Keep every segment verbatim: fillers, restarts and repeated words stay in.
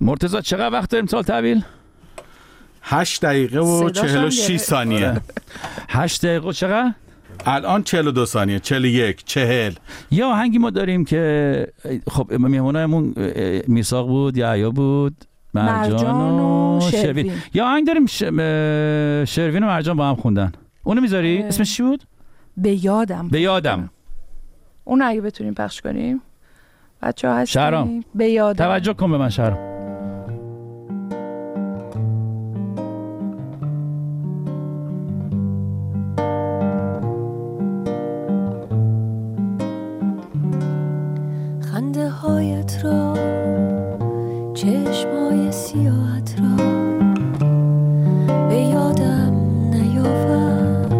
مرتضی چقدر وقت داریم سال تحویل؟ هشت دقیقه و چهل و شش ثانیه. هشت دقیقه چقدر؟ الان چهل و دو ثانیه. چهل و یک، چهل. یه آهنگی ما داریم که خب میهمونمون میثاق بود، یحیی بود، مرجان و شروین. یه آهنگ داریم ش... شروین و مرجان با هم خوندن. اونو میذاری؟ اسمش چی بود؟ به یادم. به یادم. اون اگه بتونیم پخش کنیم. بچه‌ها هستیم. شهرام به یادم. توجه کن به من شهرام. خنده هایت را، چشمای سیاهت را به یادم نیاور.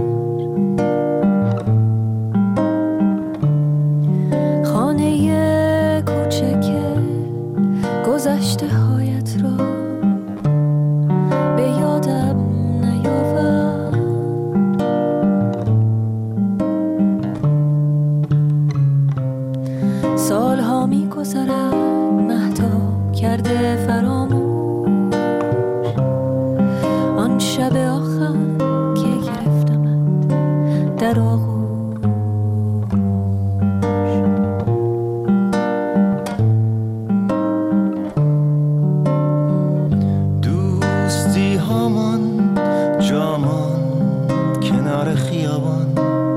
خانه کوچک گذشته هایت را به یادم نیاور. سالها می گذرد مهتاب کرده فراموش آن شب آخر که گرفتمت در آغوش. دوستی هامان جامان کنار خیابان،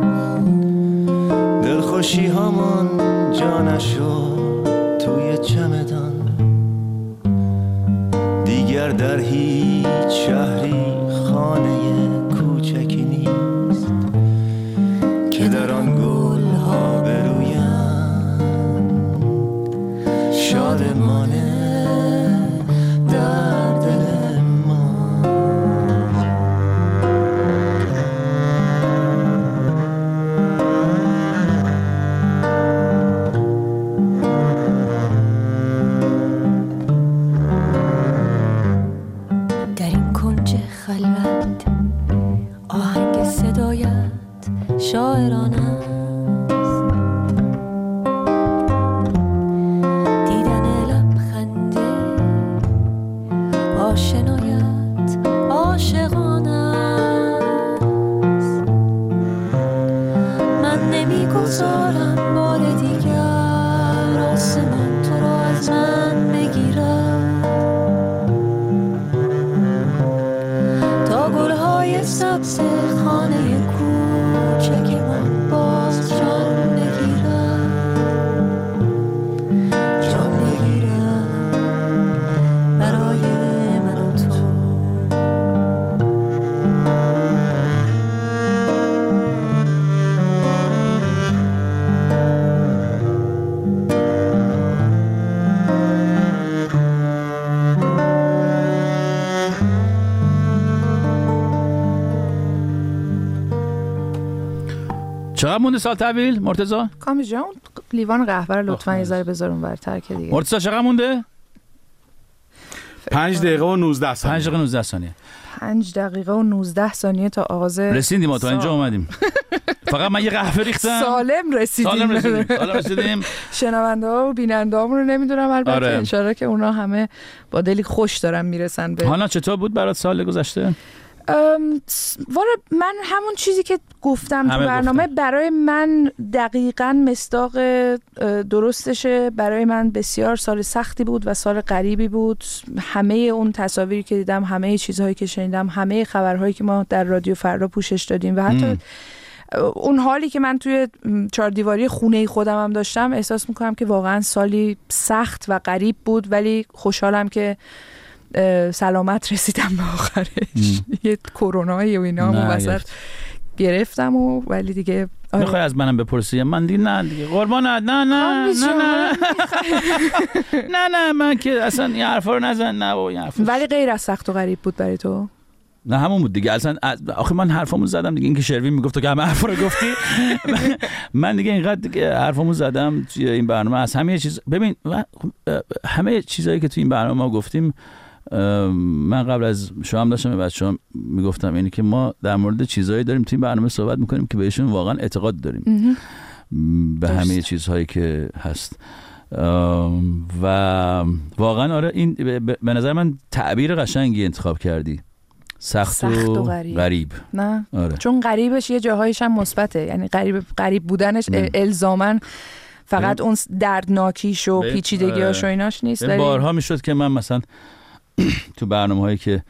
دلخوشی هامان جانشو توی چمدان. دیگر در هیچ شهری خانه کوچکی نیست که در آن گل ها برویم شادمانه در دل ما. در این کنج خلوت آهنگ صدایت شاعرانه است. دیدن لبخنده آشنایت عاشقانه است. من نمیگذارم بار دیگر آسمان تو را از من بگیرد تا گلهای سبز خانه کوچک من باز جان بگیرد، جان بگیرد برای من و تو. چقدر مونده سال تحویل مرتضی؟ کامی جان لیوان قهوه رو لطفاً یه ذره بذار اونور ترک دیگه. مرتضی چقدر مونده؟ پنج دقیقه و نوزده ثانیه. پنج دقیقه و نوزده ثانیه. پنج دقیقه و نوزده ثانیه تا آغاز رسیدیم ما تا اینجا اومدیم. فقط من یه قهوه ریختم. سالم رسیدیم. سالم رسیدیم. سالم رسیدیم. شنونده ها و بیننده هامون رو نمیدونم البته آره. انشالله که اونا همه با دلی خوش دارن میرسن به. حالا چطور بود برات سال گذشته؟ وارد من همون چیزی که گفتم تو برنامه گفتم. برای من دقیقاً مصداق درستشه. برای من بسیار سال سختی بود و سال غریبی بود. همه اون تصاویری که دیدم، همه چیزهایی که شنیدم، همه خبرهایی که ما در رادیو فردا پوشش دادیم و حتی ام. اون حالی که من توی چهار دیواری خونه خودم هم داشتم، احساس میکنم که واقعاً سالی سخت و غریب بود، ولی خوشحالم که سلامت رسیدم به آخرش. یه کرونایی و اینا هم وسط گرفتم و ولی دیگه آره. میخوای از منم بپرسی؟ من دیگه نه دیگه قربانت نه نه نه نه نه نه من که اصلا این حرفا رو نزن. نه و این حرفا ولی غیر از سخت و غریب بود برای تو؟ نه همون بود دیگه. اصلا آخه من حرفامو زدم دیگه. اینکه شروین میگفت تو که همه حرفا رو گفتی من دیگه اینقدر دیگه حرفامو زدم توی این برنامه. از همه چیز ببین همه چیزایی که توی این برنامه ما گفتیم، من قبل از شما هم داشتم به بچه‌ها میگفتم اینی که ما در مورد چیزایی داریم توی این برنامه صحبت میکنیم که بهشون واقعا اعتقاد داریم به همه چیزهایی که هست. و واقعا آره این به نظر من تعبیر قشنگی انتخاب کردی، سخت, سخت و, و غریب. غریب نه آره. چون غریبش یه جاهایش هم مثبته، یعنی غریب غریب بودنش الزاماً فقط بیم. اون دردناکیش و پیچیدگیاش و ایناش نیست. بارها میشد که من مثلا تو برنامه‌هایی که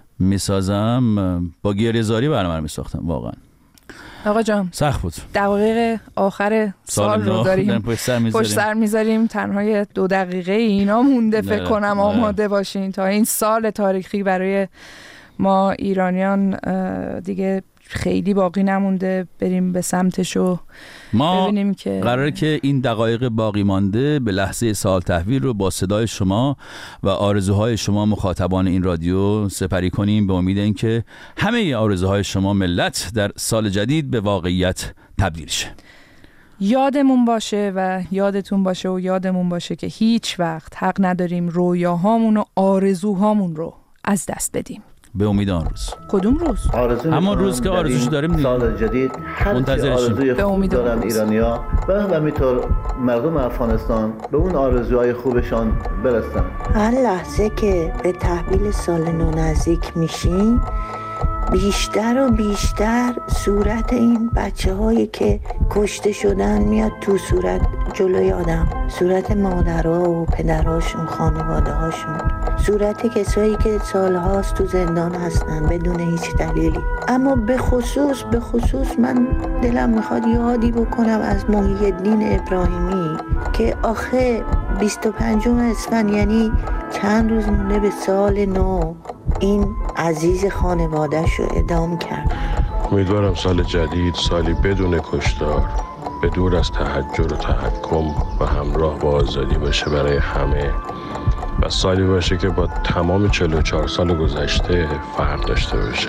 میسازم با گریه‌زاری برنامه رو میساختم. واقعا آقا جان سخت بود. دقایق آخر سال, سال رو داریم پشت سر میذاریم، تنهای دو دقیقه اینا مونده فکر کنم آماده باشین تا این سال تاریخی برای ما ایرانیان دیگه خیلی باقی نمونده بریم به سمتش و ما ببینیم که قراره که این دقایق باقی مانده به لحظه سال تحویل رو با صدای شما و آرزوهای شما مخاطبان این رادیو سپری کنیم، به امید اینکه همه آرزوهای شما ملت در سال جدید به واقعیت تبدیل شه. یادمون باشه و یادتون باشه و یادمون باشه که هیچ وقت حق نداریم رویاهامون و آرزوهامون رو از دست بدیم. به امید آن روز. کدوم روز؟ همون روز که آرزوش داریم سال جدید هر آرزوی خوب دارن ایرانی‌ها و همینطور مردم افغانستان به اون آرزوهای خوبشان برسن. هر لحظه که به تحویل سال نو نزدیک میشیم بیشتر و بیشتر صورت این بچه هایی که کشته شدن میاد تو صورت جلوی آدم، صورت مادرها و پدرهاشون، خانواده هاشون، صورت کسایی که سالهاست تو زندان هستن بدون هیچ دلیلی. اما به خصوص به خصوص من دلم میخواد یادی بکنم از محی الدین ابراهیمی که آخه بیست و پنجم اسفند یعنی چند روز مونده به سال نو این عزیز خانواده‌اش رو اعدام کرد. امیدوارم سال جدید سالی بدون کشتار، به دور از تحجر و تحکم و همراه با آزادی باشه برای همه و سالی باشه که با تمام چهل و چهار سال گذشته فرق داشته باشه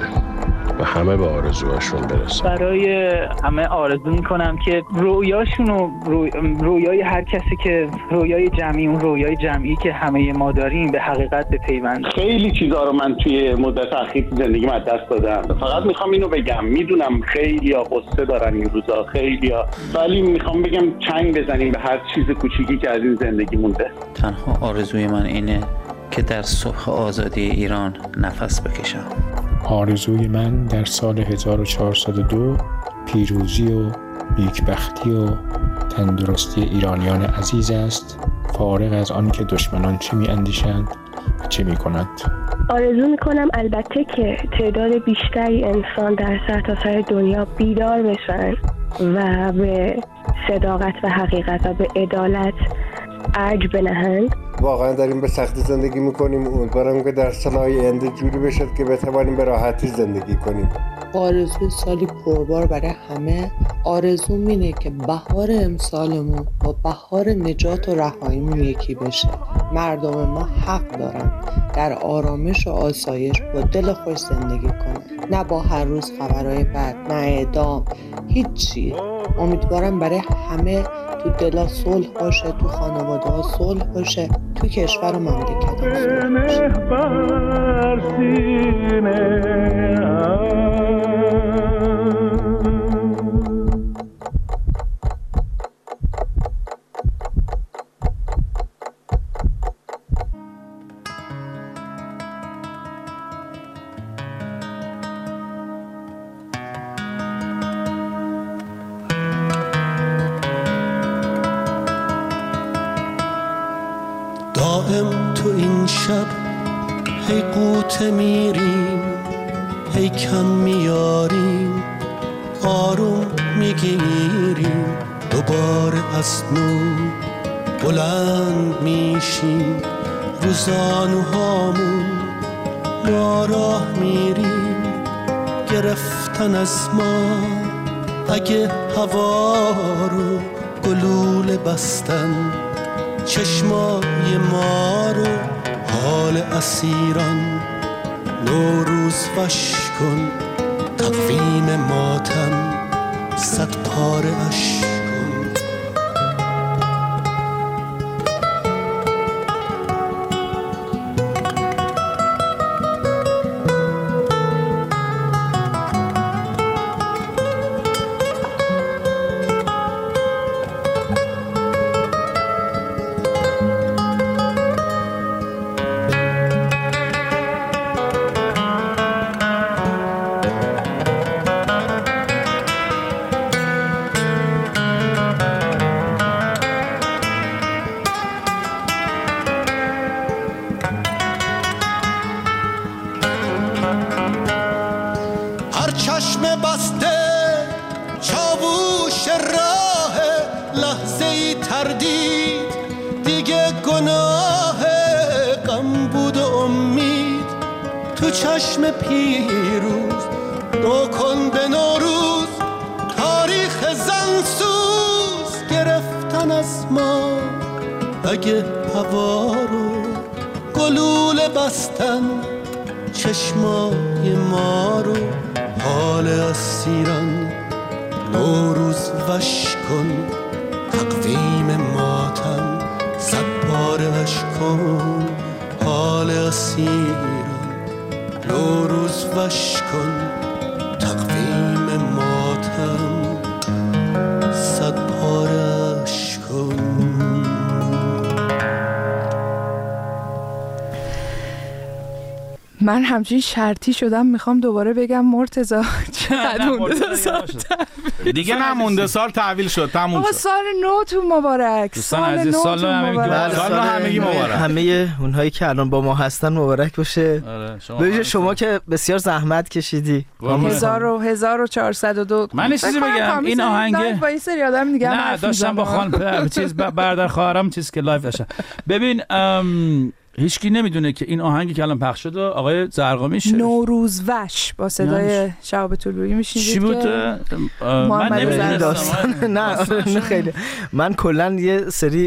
و همه به آرزوهاشون برسن. برای همه آرزو میکنم که رویاشون و روی... رویای هر کسی که رویای جمعی، اون رویای جمعی که همه ما داریم به حقیقت بپیوند. خیلی چیزا رو من توی مدت اخیر زندگیم از دست دادم. فقط میخوام اینو بگم، میدونم خیلیا قصه دارن این روزا، خیلیا، ولی میخوام بگم چنگ بزنیم به هر چیز کوچیکی که از این زندگی مونده. تنها آرزوی من اینه که در صبح آزادی ایران نفس بکشم. آرزوی من در سال هزار و چهارصد و دو پیروزی و نیکبختی و تندرستی ایرانیان عزیز است، فارغ از آن که دشمنان چه می اندیشند و چه می کنند. آرزو می کنم البته که تعداد بیشتری انسان در سرتاسر دنیا بیدار بشن و به صداقت و حقیقت و به عدالت ارج بنهند. واقعا داریم به سختی زندگی میکنیم، امیدوارم که در سالهای آینده جوری بشد که بتوانیم به راحتی زندگی کنیم. آرزوی سالی پربار برای همه. آرزوم اینه که بهار امسالمون با بهار نجات و رهاییمون یکی بشه. مردم ما حق دارن در آرامش و آسایش با دل خوش زندگی کنن، نه با هر روز خبرهای بد، نه اعدام، هیچی. امیدوارم برای همه تو دلا صلح باشه، تو خانواده ها صلح باشه، تو کشور و مملکت ها صلح باشه. دائم تو این شب هی قوطه میریم، هی کم میاریم، آروم میگیریم، دوباره از نو بلند میشیم، روزانوهامون ما راه میریم، گرفتن از ما اگه هوا رو گلوله بستن، چشمای ما رو حال اسیران، نوروز وش کن تقویم ماتم صد پاره اش کن. پیروز دو کن به نوروز تاریخ زنسوز گرفتن از ما اگه هوا رو گلوله بستن چشمای ما رو حال اسیران نوروز وش کن تقویم ماتم صد بار وش کن حال اسیران نوروز وش کن تقویم ماتم صد بارش کن. من همچین شرطی شدم میخوام دوباره بگم مرتضی چقدر مونده سال دیگه نمونده سال تحویل شد تموم شد. سال نو تو مبارک. سال نو تو مبارک. سال نو همگی مبارک. همه اونهایی که الان با ما هستن مبارک باشه. ببین شما که بسیار زحمت کشیدی. هزار و هزار و چهارصد و دو. من چیزی بگم این آهنگ با این سری آدم دیگه نه داشتم با خان چیز برادر خواهرم چیز که لایو داشتم. ببین هیچکی نمیدونه که این آهنگی که الان پخش شده آقای زرقامی شعر نوروز وش با صدای شهاب طلویی میشنیدید چی بود؟ من نمیدونم داستان نه خیلی من کلا یه سری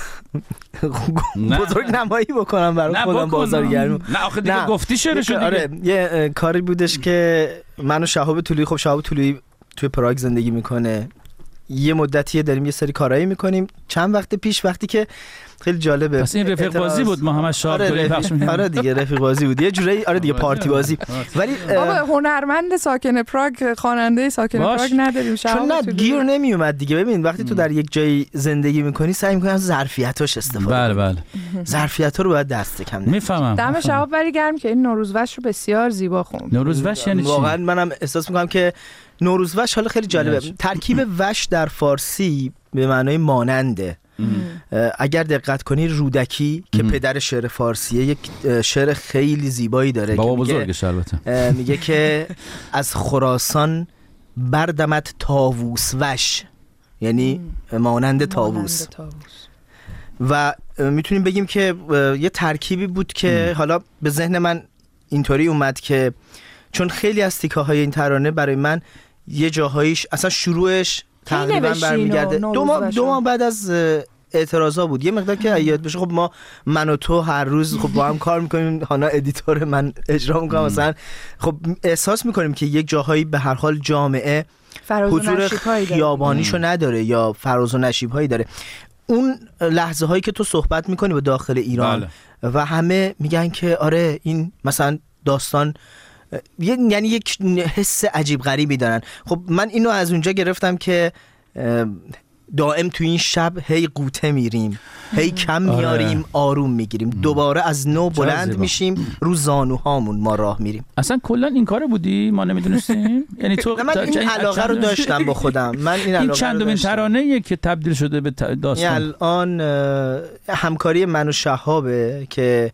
بزرگ نمایی بکنم برای خودم بازارگرم. نه آخه دیگه گفتی شعرشو دیگه. آره یه کاری بودش که من و شهاب طلویی خب شهاب طلویی توی پراگ زندگی میکنه یه مدتیه داریم یه سری کارایی میکنیم. چند وقت پیش وقتی که خیلی جالبه پس این رفیق بازی بود محمد شاه آره پخش می‌کنه. آره دیگه رفیق بازی بود یه جوری آره دیگه پارتی بازی. ولی بابا هنرمند ساکن پراگ خواننده ساکن پراگ نداریم چون نه گیر نمی اومد دیگه. ببین وقتی تو در یک جایی زندگی می‌کنی سعی می‌کنی از ظرفیتاش استفاده بله بله ظرفیت‌ها رو باید دست کم نگیری. میفهمم دم شهاب ولی گرم که این نوروزوش رو بسیار زیبا خوند. نوروزوش یعنی چی؟ واقعا منم احساس می‌کنم که نوروزوش حالا خیلی جالبه. ترکیب وش در فارسی به معنای ماننده. اگر دقت کنی رودکی که پدر شعر فارسیه یک شعر خیلی زیبایی داره بابا بزرگش البته میگه که از خراسان بردمت طاووس وش یعنی مانند طاووس و میتونیم بگیم که یه ترکیبی بود که ام. حالا به ذهن من اینطوری اومد که چون خیلی از تیکه های این ترانه برای من یه جاهایش اصلا شروعش تقریبا برمیگرده دو ماه دو ماه بعد از اعتراضا بود یه مقدار که یاد بشه. خب ما من و تو هر روز خب با هم کار میکنیم هانا ادیتور من اجرا میکنم مثلا خب احساس میکنیم که یک جاهایی به هر حال جامعه حضور خیابانیشو نداره یا فراز و نشیب هایی داره. اون لحظه هایی که تو صحبت میکنی با داخل ایران بله. و همه میگن که آره این مثلا داستان یعنی یک حس عجیب غریبی دارن. خب من اینو از اونجا گرفتم که دائم تو این شب هی قوطه میریم هی کم میاریم آروم میگیریم دوباره از نو بلند میشیم رو زانوهامون ما راه میریم. اصلا کلا این کاره بودی ما نمیدونستیم یعنی تو من این علاقه رو داشتم با خودم. من این این چندمین ترانه‌ایه که تبدیل شده به داستان. الان همکاری من و شهابه که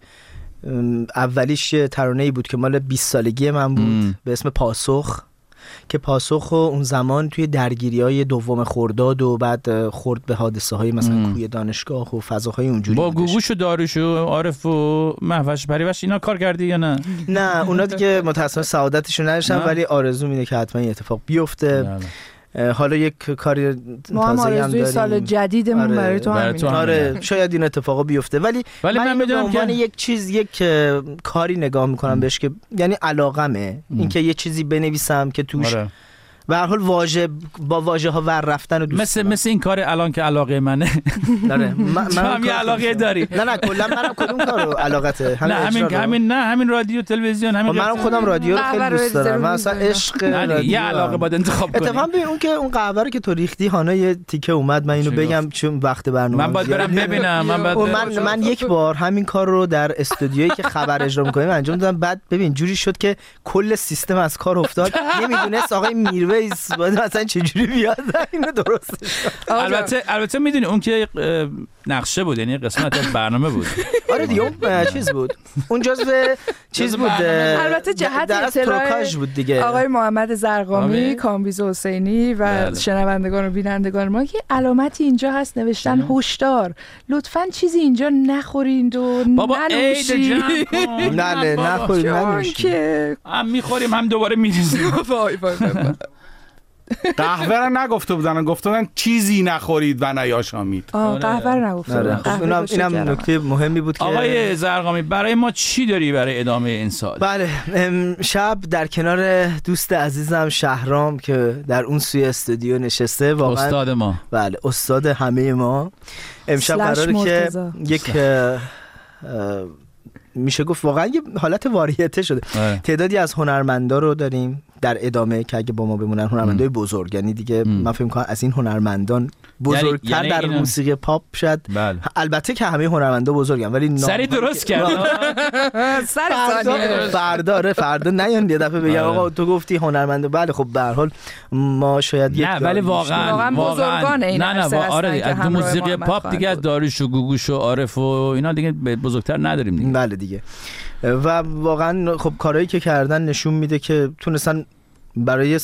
اولیش ترانه‌ای بود که مال بیست سالگی من بود ام. به اسم پاسخ که پاسخ اون زمان توی درگیری‌های دوم خرداد و بعد خورد به حادثه‌های مثلا ام. کوی دانشگاه و فضاهای اونجوری با گوگوش و داریوش و عارف و مهوش پریوش اینا کار کردی یا نه؟ نه اونا دیگه متأسفانه سعادتشو نداشتن ولی آرزو اینه که حتما این اتفاق بیفته. نه. حالا یک کاری تازه هم داریم سال جدیدمون آره برای تو همین آره شاید این اتفاقا بیفته ولی, ولی من میدونم که یک چیز یک کاری نگاه میکنم بهش که یعنی علاقمه اینکه یه چیزی بنویسم که توش آره. به هر حال واژه با واژه ها ور رفتن و دوست مثل دارم. مثل این کار الان که علاقه منه آره من هم یه علاقه داری نه نه کلا منم کدوم کارو علاقته همین همین همین نه همین رادیو تلویزیون همین منم خودم رادیو رو خیلی دوست دارم. من اصلا عشق رادیو یه علاقه باید انتخاب کنی. اتفاقا ببین اون که اون قهوه رو که تو ریختی هانا یه تیکه اومد من اینو بگم چون وقت برنامه من باید برم ببینم من بعد من من یک بار همین کار رو در استودیویی که خبر اجرا می‌کنیم انجام دادم. بعد ببین جوری شد که کل سیستم از کار افتاد. نمیدونست آقای میرویس مثلا چجوری بیاد اینو درستش. البته البته میدونی اون که نقشه بود، یعنی قسمت از برنامه بود. آره دیگه اون چیز بود، اون جزو چیز بود، البته جهت اطلاع بود دیگه. آقای محمد زرقامی، کامبیز حسینی و بله. شنوندگان و بینندگان ما که علامتی اینجا هست نوشتن هشدار، لطفاً چیزی اینجا نخورید و ننوشید. نه نه نخورید ننوشید که هم میخوریم هم دوباره میریزیم. وای وای وای. قهوه رو نگفته بودن، گفته بودن چیزی نخورید و نیاشامید. آه قهوه رو نگفته بودن. اینم اینم نکته مهمی بود که آقای زرقامی برای ما چی داری برای ادامه این سال؟ بله شب در کنار دوست عزیزم شهرام که در اون سوی استودیو نشسته، واقعا استاد ما، بله استاد همه ما، امشب قراره که یک میشه گفت واقعا یه حالت واریته شده. آه. تعدادی از هنرمندا رو داریم در ادامه که اگه با ما بمونن هنرمندای بزرگ، یعنی دیگه ام. من فکر می‌کنم از این هنرمندان بزرگتر یعنی در اینا... موسیقی پاپ شاید بله. البته که همه هنرمندا بزرگن ولی سری درست کرد. سر ثانیه فردا فردا نیان یه دفعه بگم آقا تو گفتی هنرمندا، بله خب به هر حال ما شاید نه ولی واقعا واقعا نه نه آره از موسیقی پاپ دیگه از داریوش و گوگوش و عارف و اینا دیگه بزرگتر نداریم دیگه. بله دیگه و واقعا خب کارهایی که کردن نشون میده که تونستن برای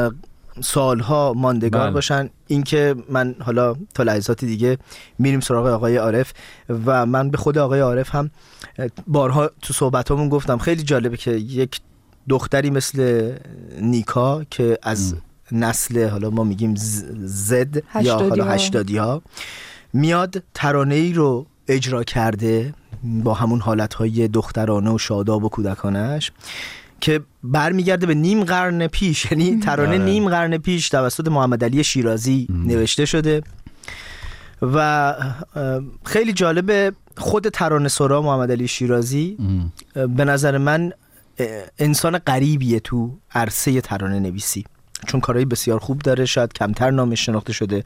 سالها ماندگار بله. باشن. اینکه من حالا تا لحظات دیگه میریم سراغ آقای عارف و من به خود آقای عارف هم بارها تو صحبتامون گفتم خیلی جالبه که یک دختری مثل نیکا که از ام. نسل حالا ما میگیم زد یا حالا هشتادی ها میاد ترانه‌ای رو اجرا کرده با همون حالتهای دخترانه و شاداب و کودکانش که برمیگرده به نیم قرن پیش، یعنی ترانه نیم قرن پیش توسط محمد علی شیرازی ام. نوشته شده و خیلی جالبه. خود ترانه سرا محمد علی شیرازی ام. به نظر من انسان غریبیه تو عرصه ترانه نویسی، چون کارهای بسیار خوب داره، شاید کمتر نامش شناخته شده،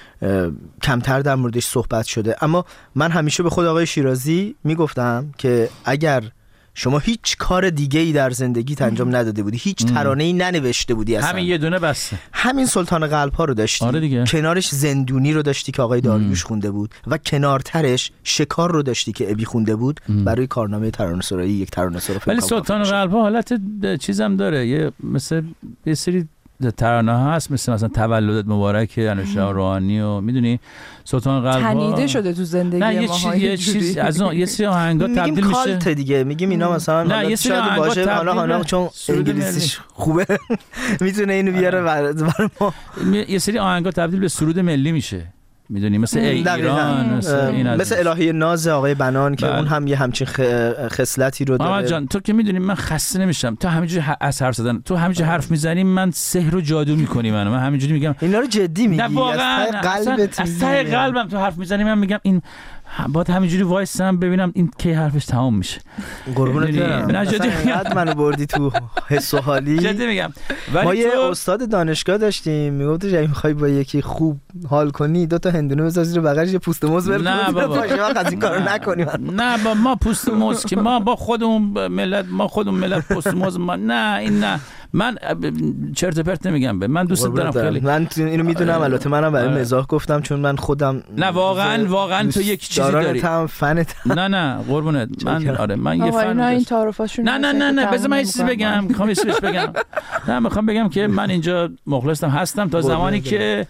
کمتر در موردش صحبت شده، اما من همیشه به خود آقای شیرازی میگفتم که اگر شما هیچ کار دیگه ای در زندگیت انجام نداده بودی، هیچ ترانه‌ای ننوشته بودی اصلا، همین یه دونه بسه، همین سلطان قلب ها رو داشتی، آره دیگه. کنارش زندونی رو داشتی که آقای داریوش خونده بود و کنارترش شکار رو داشتی که ابی خونده بود ام. برای کارنامه ترانه‌سرایی یک ترانه‌سرا. ولی سلطان قلب ها حالت چیزم داره، یه مثل یه سری ترانه ها هست مثل مثلا تولدت مبارک انوشا روحانی و میدونی سلطان قلب ها تنیده شده تو زندگی ما. نه یه چیز یه چیز از اون یه سری آهنگا تبدیل میشه کالت دیگه، میگیم اینا مثلا نه یه سری آهنگا باشه حالا حالا چون انگلیسیش خوبه میتونه اینو بیاره برای ما. یه سری آهنگا تبدیل به سرود ملی میشه، میدونی مثل ای ایران، مثل, مثل الهی ناز آقای بنان که بله. اون هم یه همچین خصلتی رو داره. محمد جان تو که میدونی من خسته نمیشم، تو همینجوری از حرف زدن تو همینجوری حرف میزنی من سحر و جادو میکنی منو، من همینجوری میگم اینا رو جدی میگی؟ نه واقعا قلبت از ته قلبم تو حرف میزنی من میگم این باید همینجوری وایسم ببینم این کی حرفش تمام میشه. قربونت برم. نه جدی میگم منو بردی تو حس و حالی. جدی میگم. ما یه استاد دانشگاه داشتیم میگفت اگه میخوای با یکی خوب حال کنی دو تا هندونه بذار زیر بغلش یه پوست موز بر. نه بابا از این کارو نکنیم. نه با ما پوست موز که ما با خودمون ملت ما خودمون ملت پوست موز ما نه این نه من چرت و پرت نمیگم به من دوست دارم خیلی. من اینو میدونم البته منم برای مزاح گفتم چون من خودم نه واقعا واقعا تو یک چیزی داری دارم فنت. نه نه قربونت من آره من یه فن این تعارفاشون نه نه نه نه بذار من یه چیزی بگم میخوام یه چیزی بگم نه میخوام بگم که من اینجا مخلصم هستم تا زمانی که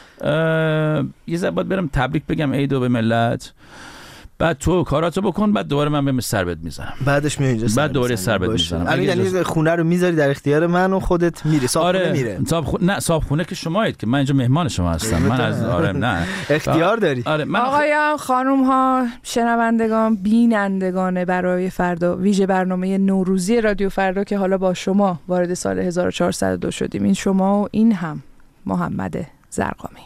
یه زبط برم تبریک بگم عیدو به ملت، بعد تو کاراتو بکن، بعد دوباره من بهم سر بد میزنم، بعدش میای اینجا بعد دوباره سر بد میزنم. همین یعنی خونه رو میذاری در اختیار من و خودت میری صاحب آره. خونه میره صاحب خونه نه صاحب خونه که شمایید که من اینجا مهمان شما هستم من از آره نه اختیار داری. آره من آقایان خانم ها شنوندگان بینندگان برای فردا ویژه برنامه نوروزی رادیو فردا که حالا با شما وارد سال هزار و چهارصد و دو شدیم، این شما و این هم محمد زرقامی.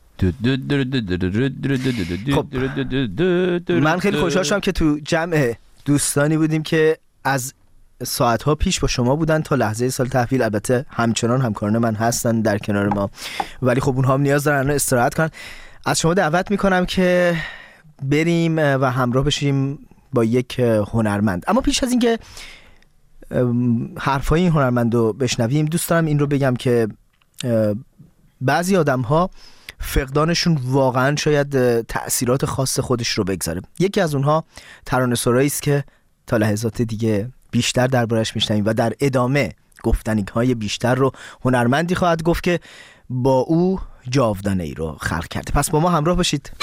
خب من خیلی خوشحال شدم که تو جمع دوستانی بودیم که از ساعتها پیش با شما بودن تا لحظه سال تحویل، البته همچنان همکاران من هستن در کنار ما ولی خب اونها هم نیاز دارن استراحت کنن. از شما دعوت میکنم که بریم و همراه بشیم با یک هنرمند، اما پیش از اینکه حرفای این هنرمند رو بشنویم دوست دارم این رو بگم که بعضی آدم ها فقدانشون واقعا شاید تأثیرات خاص خودش رو بگذاره. یکی از اونها ترانه‌سرایی است که تا لحظات دیگه بیشتر دربارش میشنویم و در ادامه گفتنی‌های بیشتر رو هنرمندی خواهد گفت که با او جاودانه ای رو خلق کرده. پس با ما همراه باشید.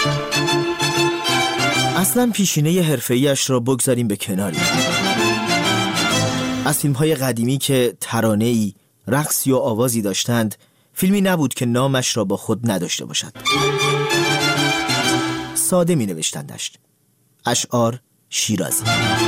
اصلا پیشینه حرفه‌ایش را بگذاریم به کناری. از فیلم‌های قدیمی که ترانه‌ای، رقصی و آوازی داشتند، فیلمی نبود که نامش را با خود نداشته باشد. ساده می نوشتندش. اشعار شیرازی.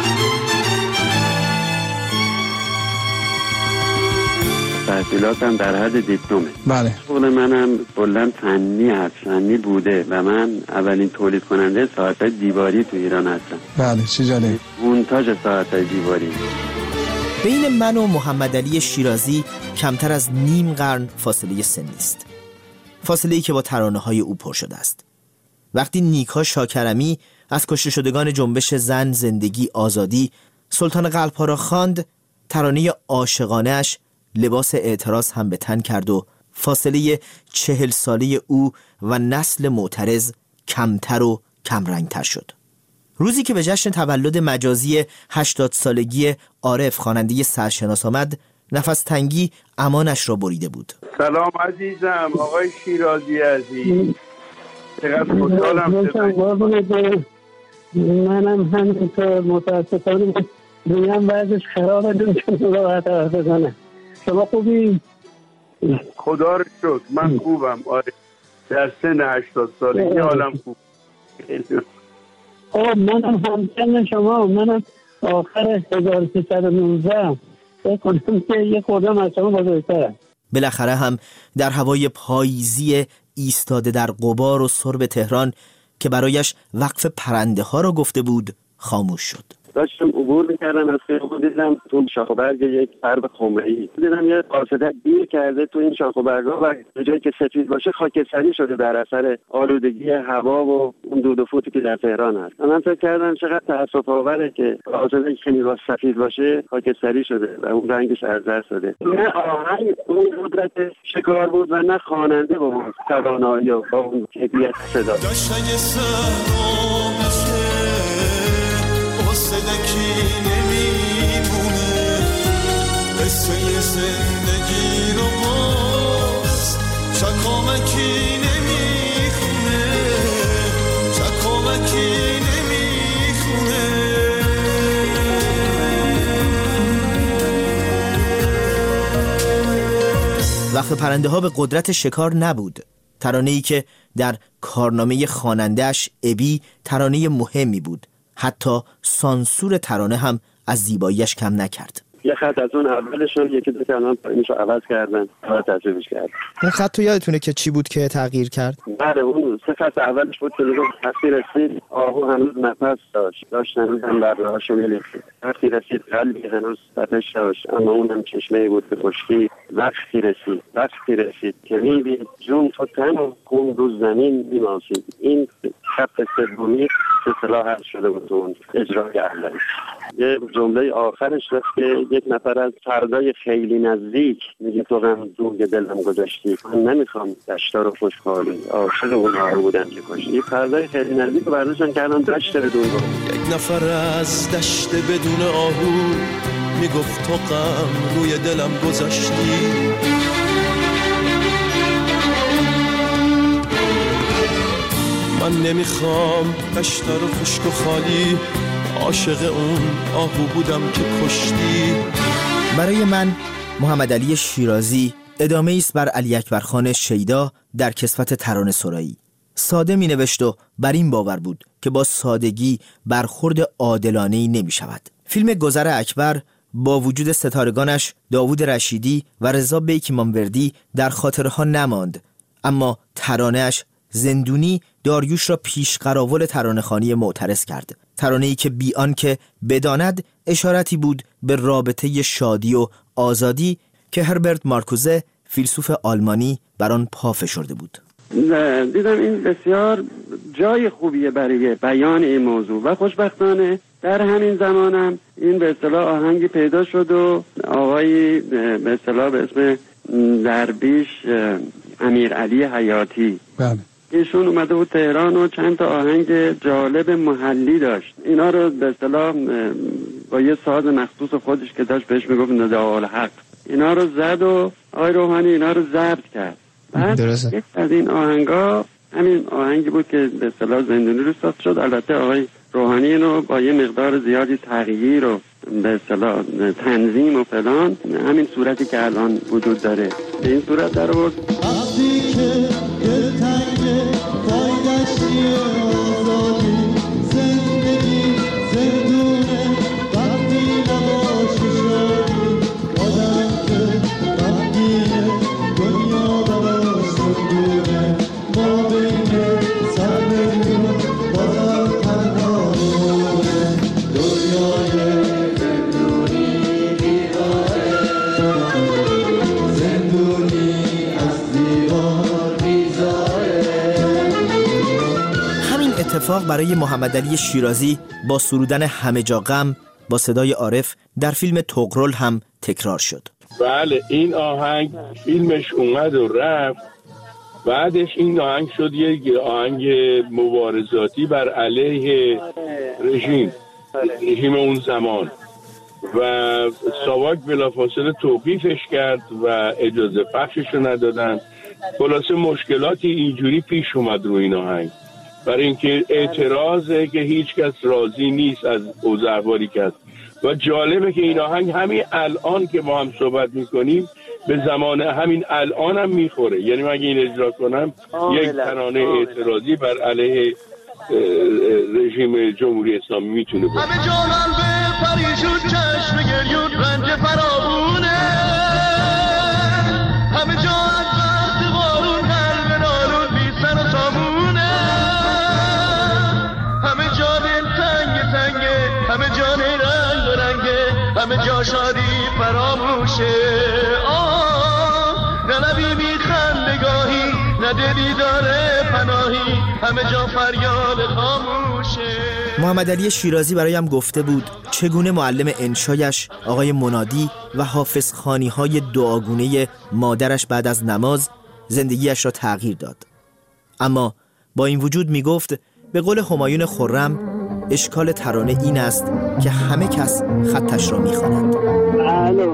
تحصیلاتم در حد دیپلمه. بله. شغل منم کلاً فنی هست، فنی بوده و من اولین تولید کننده ساعت‌های دیواری تو ایران هستم. بله، چه جالب. مونتاژ ساعت‌های دیواری. بین من و محمد علی شیرازی کمتر از نیم قرن فاصله سنی است. فاصله‌ای که با ترانه‌های او پر شده است. وقتی نیکا شاکرمی از کشته شدگان جنبش زن، زندگی، آزادی سلطان قلب‌ها را خواند، ترانه عاشقانه‌اش لباس اعتراض هم به تن کرد و فاصله چهل ساله او و نسل معترض کمتر و کمرنگتر شد. روزی که به جشن تولد مجازی هشتاد سالگی عارف خواننده سرشناس آمد، نفس تنگی امانش را بریده بود. سلام عزیزم، آقای شیرازی عزیز. چقدر خوشحالم. منم همینطور متاسفانه میگم بعضش خرابه نمیتونم راحت حرف بزنم. شما خوبی؟ خدا رو شکر من خوبم. آره در سن هشتاد سالگی حالم خوب. خب منم همسن شما، منم آخر هزار و سیصد و نوزده بکنم که یه خودم از شما بزرگترم. بالاخره هم در هوای پاییزی ایستاده در غبار و سرب تهران که برایش وقف پرنده ها را گفته بود خاموش شد. داشتم عبور میکردم از خیابون، دیدم تو شاخ و برگ یک سرب خمره‌ای، دیدم یه قاصده گیر کرده تو این شاخ و برگ‌ها و به جایی که سفید باشه خاکستری شده در اثر آلودگی هوا و اون دود و فوتی که در تهران هست. من فکر کردم چقدر تأسف‌آوره که قاصده که می‌خواد سفید باشه خاکستری شده و اون رنگش از دست داده. نه آهنگ اون قدرت شکار بود و نه خواننده با اون توانایی و با اون کیفیت صدا. صدکی نمیمونه قصه زندگی رو باز چکامکی نمیخونه چکامکی نمیخونه. وقف پرنده ها به قدرت شکار نبود. ترانه‌ای که در کارنامه خواننده‌اش ابی ترانه مهمی بود. حتی سانسور ترانه هم از زیباییش کم نکرد. یه خط از اون اولشون یکی دو کلام پایینشو عوض کردن و تجربهش کردن. اون خط تو یادتونه که چی بود که تغییر کرد؟ بله اون سه خط اولش بود که میگم وقتی رسید آهو هنوز نفس داشت داشت هنوز هم برهاشو میلیخید. وقتی رسید قلبی هنوز تپش داشت اما اونم چشمه بود به خشکی. وقتی رسید وقتی رسید که میبید جون تو تن و خون رو زمین میماسید. این خط سومی به اصطلاح حل شده بود اون اجرای اهلی. یه جمله آخرش هست که یک نفر از فردای خیلی نزدیک میگه تو غم دوی دلم گذاشتی، من نمیخوام دشتا رو خوشحالی عاشق اونها رو بودم که کشتی. فردای خیلی نزدیک رو برداشتن کردن دشت بدون رو. یک نفر از دشت بدون آهو میگفت تو غم روی دلم گذاشتی. من نمیخوام دشتا رو خشک و خالی عاشق اون آهو بودم که کشتی. برای من محمد علی شیرازی ادامه است بر علی اکبر خان شیدا در کسوت ترانه سرایی. ساده می نوشت و بر این باور بود که با سادگی برخورد عادلانه‌ای نمی شود. فیلم گذر اکبر با وجود ستارگانش داوود رشیدی و رضا بیک مانوردی در خاطرها نماند، اما ترانه‌اش زندونی داریوش را پیش قراول ترانه‌خوانی معترض کرد. ترانه‌ای که بی آنکه بداند اشارتی بود به رابطه شادی و آزادی که هربرت مارکوزه فیلسوف آلمانی بر آن پا فشرده بود. دیدم این بسیار جای خوبیه برای بیان این موضوع و خوشبختانه در همین زمانم این به اصطلاح آهنگی پیدا شد و آقایی به اصطلاح به اسم درویش امیرعلی حیاتی. بله. ایشون اومده بود تهران و چند تا آهنگ جالب محلی داشت. اینا رو به اصطلاح با یه ساز مخصوص خودش که داشت بهش میگفت نداء الحق، اینا رو زد و آقای روحانی اینا رو ضبط کرد. بعد یک از این آهنگا همین آهنگی بود که به اصطلاح زندونی رو ساخته شد. البته آقای روحانی اینو با یه مقدار زیادی تغییر و به اصطلاح تنظیم و فلان همین صورتی که الان وجود داره به این صورت در آورد. وقتی که دلتنگ فایدش چیه آزادی زندگی زندونه وقتی نباشه شادی آدم که غمگینه دنیا براش زندونه ما بین سر میلیون بازم تنها مونه دنیای زندونی بیاره زندونی از دیوار بیزاره. همین اتفاق برای محمد علی شیرازی با سرودن همه جا غم با صدای عارف در فیلم طغرل هم تکرار شد. بله این آهنگ فیلمش اومد و رفت، بعدش این آهنگ شد یک آهنگ مبارزاتی بر علیه رژیم رژیم اون زمان و ساواک بلافاصله توقیفش کرد و اجازه پخشش رو ندادن. خلاصه مشکلاتی اینجوری پیش اومد رو این آهنگ برای اینکه اعتراضه که هیچ کس راضی نیست از اوضاع احوالی کرد و جالبه که این آهنگ همین الان که با هم صحبت میکنیم به زمان همین الان هم میخوره. یعنی من اگه این اجرا کنم یک ترانه اعتراضی بر علیه رژیم جمهوری اسلامی میتونه باشه. همه جانان به پریشون چشم گریون رنج فراوونه همه جا از وقت بارون قلب نارون بی سر و سامونه همه جا دل تنگ تنگه همه جا رنگ و رنگه همه جا شادی فراموشه آه نه لبی میخندگاهی نه دلی داره پناهی همه جا فریاد خاموشه. محمد علی شیرازی برایم گفته بود چگونه معلم انشایش آقای منادی و حافظ خوانی های دعاگونه مادرش بعد از نماز زندگیش را تغییر داد. اما با این وجود می گفت به قول همایون خرم اشکال ترانه این است که همه کس خطش را می خوانند. الو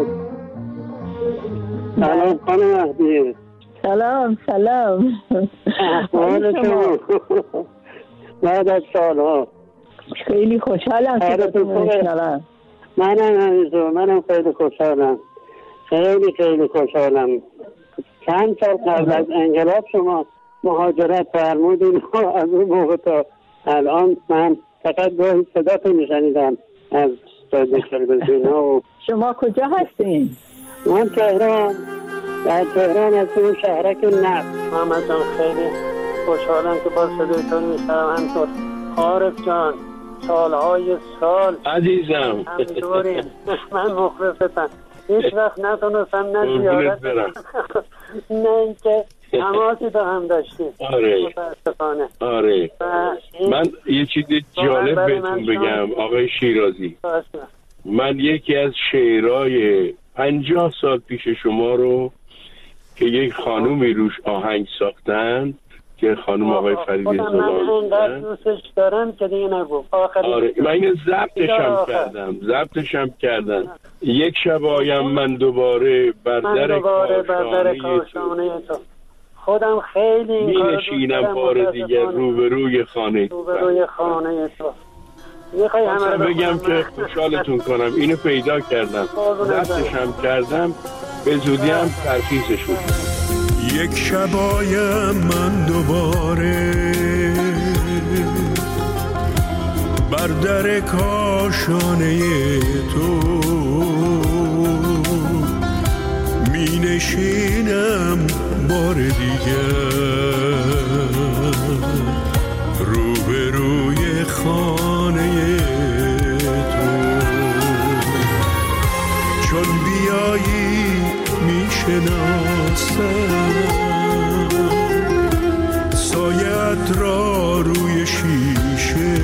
سلام خانم مهدی. سلام سلام. احوال شما بعد از سالها خیلی خوشحالم که باتون میشنوم. منم همینطور منم خیلی خوشحالم خیلی خیلی خوشحالم. چند سال قبل از انقلاب شما مهاجرت فرمودین و از اون موقع تا الان من فقط گاهی صداتون میشنیدم از تلویزیون و شما کجا هستین؟ من تهران در تهران از اون شهرک نفت. محمد جان خیلی خوشحالم که با صدایتون میشنم. همینطور عارف جان سالهای سال عزیزم همینطوری من مخلصتم. هیچ وقت نتونستم نه زیارت نه اینکه تماسی با هم داشتیم. آره متاسفانه. آره من یه چیز جالب بهتون بگم آقای شیرازی. من یکی از شعرهای پنجاه سال پیش شما رو که یک خانومی روش آهنگ ساختن که خانم آقای فریدی زاده من انقدر دوستش دارم که دیگه نگو. آره من اینو ضبطش هم کردم ضبطش هم کردم. یک شب آیم من دوباره بر در کاشانه تو خودم خیلی می نشینم بار دیگر روبروی خانه روبروی خانه تو. میخوای همه بگم که خوشحالتون کنم اینو پیدا کردم ضبطش هم کردم به زودی هم ترخیصش بود. یک شبایم من دوباره بر در کاشانه تو می نشینم بار دیگر روبروی خانه تو. چون بیایی می شناسم سایت را روی شیشه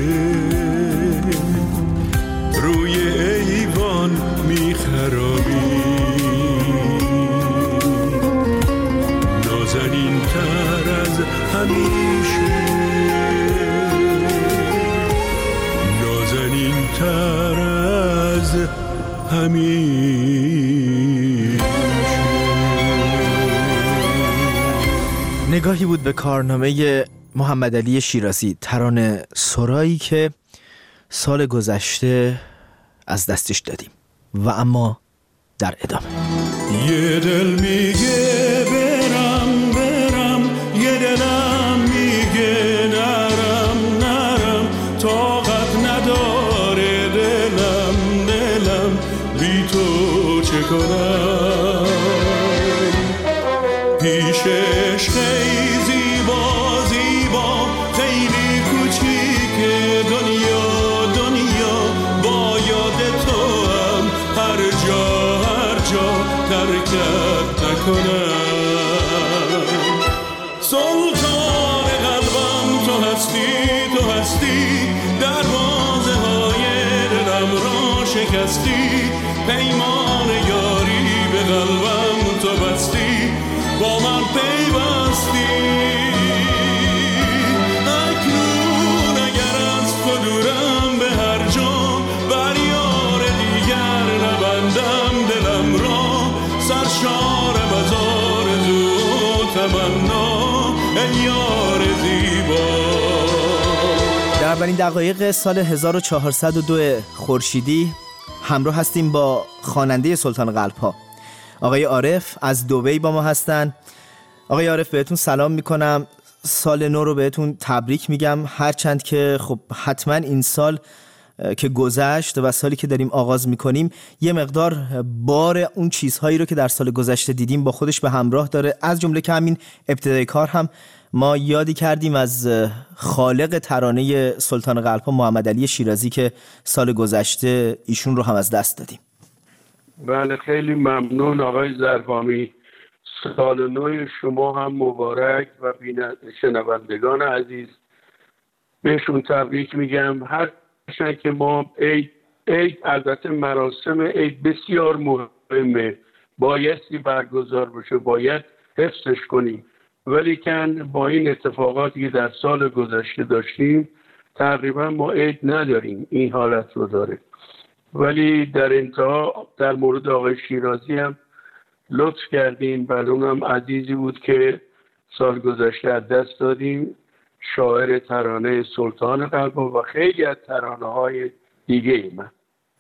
روی ایوان می خرابی ناز نازنین تر از همین. نگاهی بود به کارنامه محمد علی شیرازی، ترانه سرایی که سال گذشته از دستش دادیم. و اما در ادامه یه دل میگه برم برم، یه دلم میگه نرم نرم، طاقت نداره دلم دلم بی تو چه کنم. پیشش خیلی زیبا زیبا، خیلی کوچیکه دنیا دنیا، با یاد تو هم هر جا هر جا ترکت نکنم. سلطان قلبم تو هستی تو هستی، دروازه های دلم را شکستی، پیمان یاری به قلبم تو بستی، با من پیوستی. اکنون اگر از تو دورم به هر جا، بر یار دیگر نبندم دلم را، سرشارم از آرزو و تمنا ای یار زیبا. در اولین دقایق سال هزار و چهارصد و دو خورشیدی همراه هستیم با خواننده سلطان قلب‌ها آقای عارف از دبی با ما هستن. آقای عارف بهتون سلام میکنم، سال نو رو بهتون تبریک میگم، هرچند که خب حتما این سال که گذشت و سالی که داریم آغاز میکنیم یه مقدار بار اون چیزهایی رو که در سال گذشته دیدیم با خودش به همراه داره. از جمله که همین ابتدای کار هم ما یادی کردیم از خالق ترانه سلطان قلب‌ها محمد علی شیرازی که سال گذشته ایشون رو هم از دست دادیم. بله خیلی ممنون آقای ظرفامی. سال نو شما هم مبارک و شنوندگان عزیز بهشون تبریک میگم. هر چند که ما عید عید البته مراسم عید بسیار مهمه، بایستی برگزار بشه، باید حفظش کنیم، ولی کن با این اتفاقاتی که در سال گذشته داشتیم تقریبا ما عید نداریم، این حالت رو داره. ولی در انتها در مورد آقای شیرازی هم لطف کردیم، بر اونم عزیزی بود که سال گذشته از دست دادیم، شاعر ترانه سلطان قلب‌ها و خیلی از ترانه های دیگه من.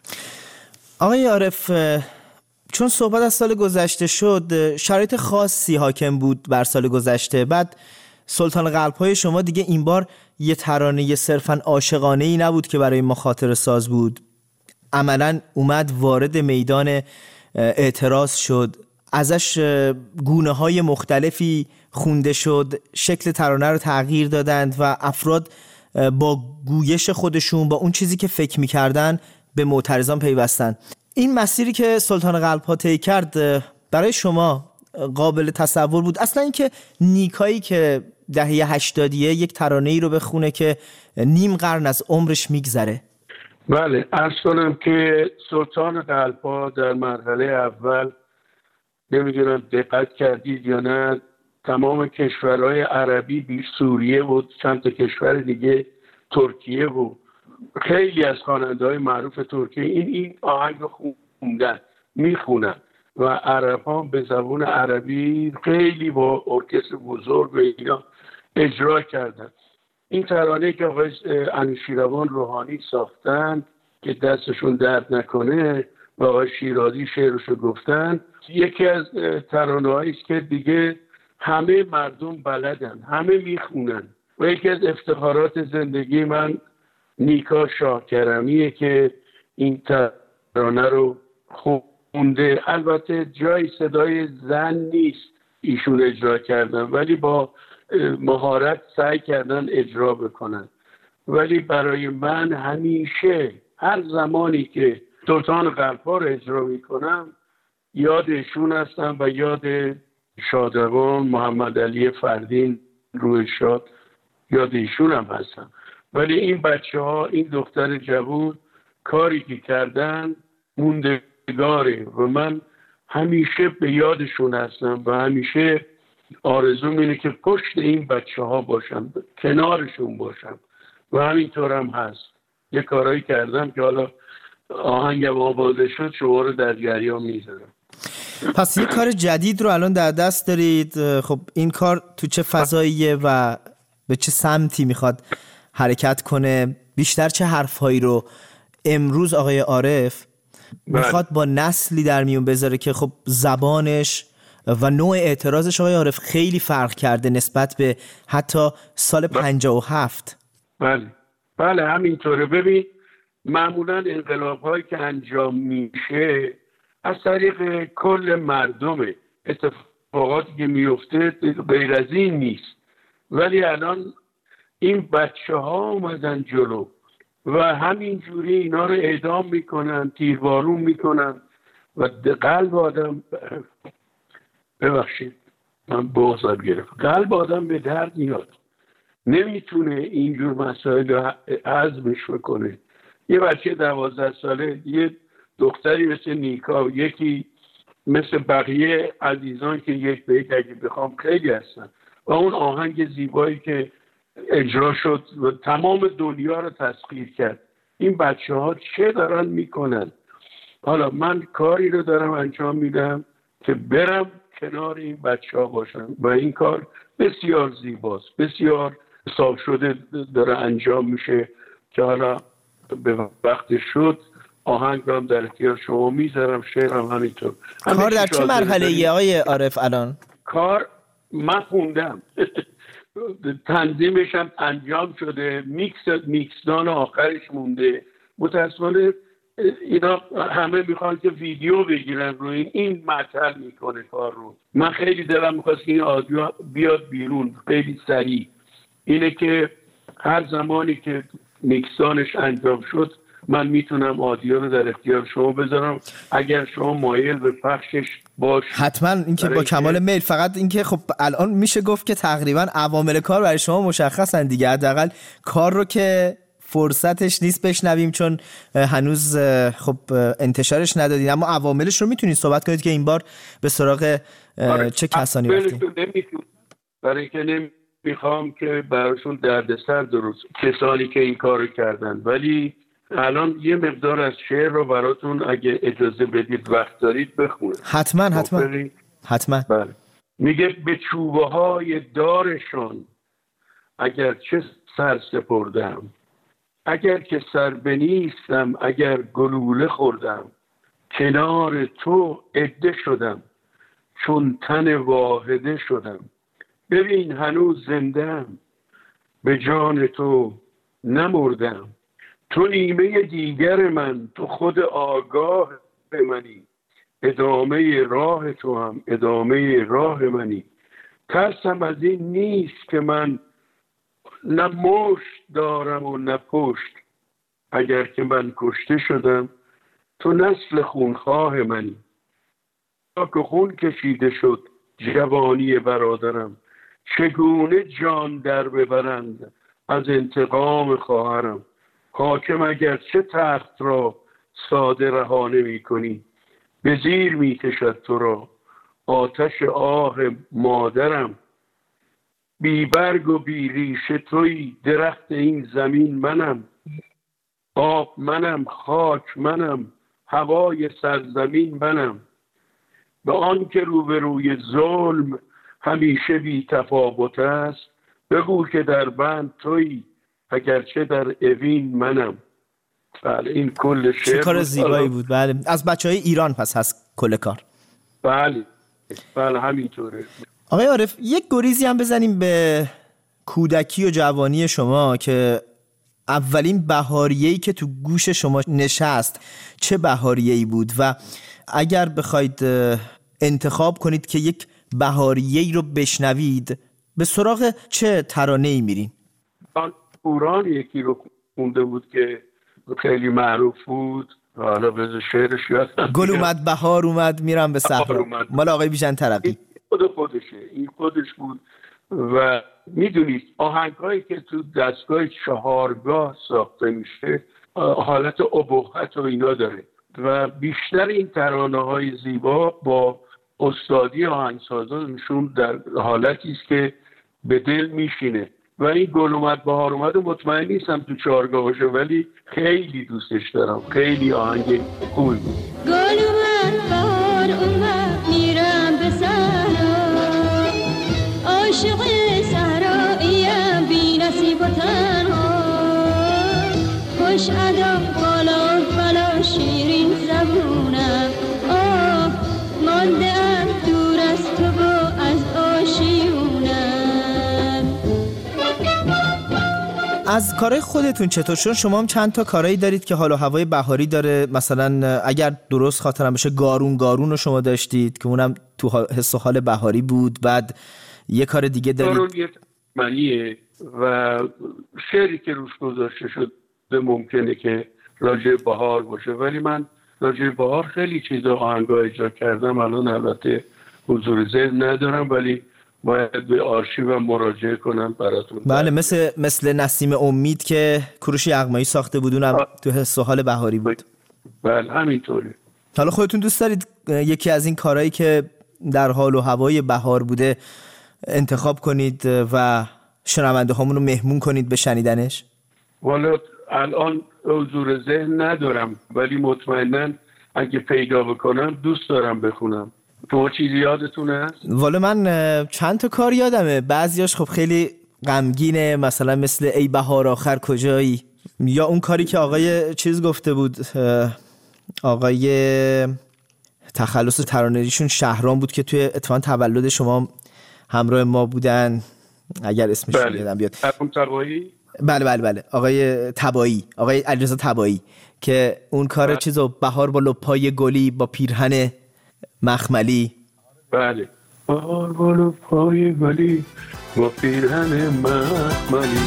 آقای عارف چون صحبت از سال گذشته شد، شرایط خاصی حاکم بود بر سال گذشته، بعد سلطان قلب‌های شما دیگه این بار یه ترانه صرفاً عاشقانه‌ای نبود که برای ما خاطره ساز بود، عملاً اومد وارد میدان اعتراض شد، ازش گونه های مختلفی خونده شد، شکل ترانه رو تغییر دادند و افراد با گویش خودشون، با اون چیزی که فکر میکردن به معترضان پیوستن. این مسیری که سلطان قلب‌ها طی کرد برای شما قابل تصور بود؟ اصلا اینکه نیکایی که دهه هشتادیه یک ترانه‌ای رو بخونه که نیم قرن از عمرش میگذره. بله عرض کنم که سلطان قلب‌ها در مرحله اول، نمیدونم دقت کردید یا نه، تمام کشورهای عربی بی سوریه و چند تا کشور دیگه، ترکیه و خیلی از خواننده‌های معروف ترکیه این این آهنگ رو خوندن، میخونن و عرب ها به زبان عربی خیلی با ارکستر بزرگ و اینا اجرا کردن. این ترانه که آقای انوشیروان روحانی ساختن که دستشون درد نکنه و آقای شیرازی شعرشو گفتن، یکی از ترانه هایی است که دیگه همه مردم بلدن، همه میخونن و یکی از افتخارات زندگی من نیکا شاهکرمیه که این ترانه رو خونده. البته جای صدای زن نیست ایشون اجرا کردن، ولی با مهارت سعی کردن اجرا بکنن. ولی برای من همیشه هر زمانی که سلطان قلب‌ها رو اجرا میکنم یاد ایشون هستم و یاد شادروان محمد علی فردین روح شاد، یاد ایشون هم هستم. ولی این بچه ها، این دختر جوون کاری که کردن موندگاره و من همیشه به یادشون هستم و همیشه آرزوم اینه که پشت این بچه ها باشم، کنارشون باشم و همینطور هم هست. یه کارایی کردم که حالا آهنگم آماده شد شما رو در جریان میذارم. پس یه کار جدید رو الان در دست دارید. خب این کار تو چه فضاییه و به چه سمتی میخواد حرکت کنه؟ بیشتر چه حرفهایی رو امروز آقای عارف میخواد با نسلی در میون بذاره که خب زبانش و نوع اعتراضش آقای عارف خیلی فرق کرده نسبت به حتی سال پنجاه و هفت؟ بله بله همینطوره. ببین معمولا انقلاب هایی که انجام میشه از طریق کل مردمه، اتفاقاتی که میفته غیر از این نیست. ولی الان این بچه ها اومدن جلو و همینجوری اینا رو اعدام میکنن، تیربارون میکنن و قلب آدم ببخشید من بغضم گرفت قلب آدم به درد میاد، نمیتونه اینجور مسائل هضمش بکنه. یه بچه دوازده ساله، یه دختری مثل نیکا، یکی مثل بقیه عزیزان که یک به یک اگه بخوام خیلی هستن و اون آهنگ زیبایی که اجرا شد و تمام دنیا رو تسخیر کرد. این بچه ها چه دارن میکنن؟ حالا من کاری رو دارم انجام میدم که برم کنار این بچه ها باشم و این کار بسیار زیباست، بسیار حساب شده داره انجام میشه که حالا به وقت شد آهنگ رو هم در اختیار شما میذارم، شعر هم همینطور. کار در چه مرحله ای آقای عارف الان؟ کار من خوندم تنظیمش هم انجام شده، میکس میکسدان آخرش مونده. متاسفانه اینا همه میخوان که ویدیو بگیرن رو این این معطل میکنه کار رو. من خیلی دلم میخواست که این آدیو بیاد بیرون خیلی سریع. اینه که هر زمانی که میکسانش انجام شد من میتونم آدیو رو در اختیار شما بذارم اگر شما مایل به پخشش باش. حتما، اینکه با کمال میل. فقط اینکه خب الان میشه گفت که تقریبا عوامل کار برای شما مشخصن دیگه، حداقل کار رو که فرصتش نیست بشنویم چون هنوز خب انتشارش ندادین، اما عواملش رو میتونید صحبت کنید که این بار به سراغ چه کسانی رفتین؟ برای که نمیخوام که براشون دردسر درست کسانی که این کارو کردن، ولی الان یه مقدار از شعر رو براتون اگه اجازه بدید وقت دارید بخونم. حتما حتما حتما. بله. میگه به چوبه های دارشان اگر چه سر سپردم، اگر که سر بنیستم، اگر گلوله خوردم، کنار تو عده شدم، چون تن واحده شدم. ببین هنوز زندم، به جان تو نمردم، تو نیمه دیگر من، تو خود آگاه به منی، ادامه راه تو هم ادامه راه منی. ترسم از این نیست که من نه مشت دارم و نه پشت، اگر که من کشته شدم تو نسل خونخواه منی. تا که خون کشیده شد جوانی برادرم، چگونه جان در ببرند از انتقام خواهرم. حاکم اگر چه تخت را ساده رها نمی کنی، به زیر می کشد تو را آتش آه مادرم. بی برگ و بی ریشه توی، درخت این زمین منم، آب منم، خاک منم، هوای سرزمین منم. به آن که روبروی ظلم همیشه بی تفاوت است، بگو که در بند توی، اگرچه در اوین منم. بله این کل شعر. چه کار زیبایی بود. بله از بچهای ایران پس هست کل کار. بله بله همینطوره. آقای عارف یک گریزی هم بزنیم به کودکی و جوانی شما که اولین بهاریه‌ای که تو گوش شما نشست چه بهاریه‌ای بود و اگر بخواید انتخاب کنید که یک بهاریه‌ای رو بشنوید به سراغ چه ترانه‌ای میرین؟ قرآن یکی رو خونده بود که خیلی معروف بود، حالا بذار شعرش یادم. گل اومد بهار اومد میرم به صحرا، مال آقای بیژن طربی. خود خودشه این خودش بود. و میدونید آهنگایی که تو دستگاه چهارگاه ساخته میشه حالت ابهت و اینا داره و بیشتر این ترانه های زیبا با استادی آهنگسازانشون در حالتی است که به دل میشینه و این گل اومد بهار اومد و مطمئن نیستم تو چهارگاه باشه، ولی خیلی دوستش دارم، خیلی آهنگ خوبی بود. گل اومد بهار اومد میرم به صحرا، عاشق صحراییم بی نصیب و تنها، خوش ادب بالا بالا شیرین زبونم، آه مانده ام دور از تو و از آشیونم. از کارهای خودتون چطور شد؟ شما هم چند تا کارهایی دارید که حال و هوای بهاری داره، مثلا اگر درست خاطرم باشه گارون گارون رو شما داشتید که اونم تو حس و حال بهاری بود. بعد یه کار دیگه دارید گارون یه منیه و شعری که روش گذاشته شد ممکنه که راجع بهار باشه، ولی من راجع بهار خیلی چیزا آهنگا اجرا کردم. الان البته حضور ذهن ندارم، ولی باید به آرشیوم مراجعه کنم براتون. بله، مثل مثل نسیم امید که کوروش یغمایی ساخته بود، اونم تو حس و حال بهاری بود. بله همینطوره. حالا خودتون دوست دارید یکی از این کارهایی که در حال و هوای بهار بوده انتخاب کنید و شنونده هامون رو مهمون کنید به شنیدنش؟ والا الان حضور ذهن ندارم، ولی مطمئناً اگه پیدا بکنم دوست دارم بخونم. تو چیزی یادتونه هست؟ والا من چند تا کار یادمه، بعضیاش خب خیلی غمگینه، مثلا مثل ای بهار آخر کجایی، یا اون کاری که آقای چیز گفته بود، آقای تخلص ترانه‌ریشون شهرام بود که توی اتفاقا تولد شما همراه ما بودن، اگر اسمش بله. یادم بیاد. تبایی؟ بله بله بله آقای تبایی، آقای علیرضا تبایی که اون کار بله. چیزو بهار با لپای گلی با پیرهن مخملی. بله بهار با لپای گلی با پیرهن مخملی،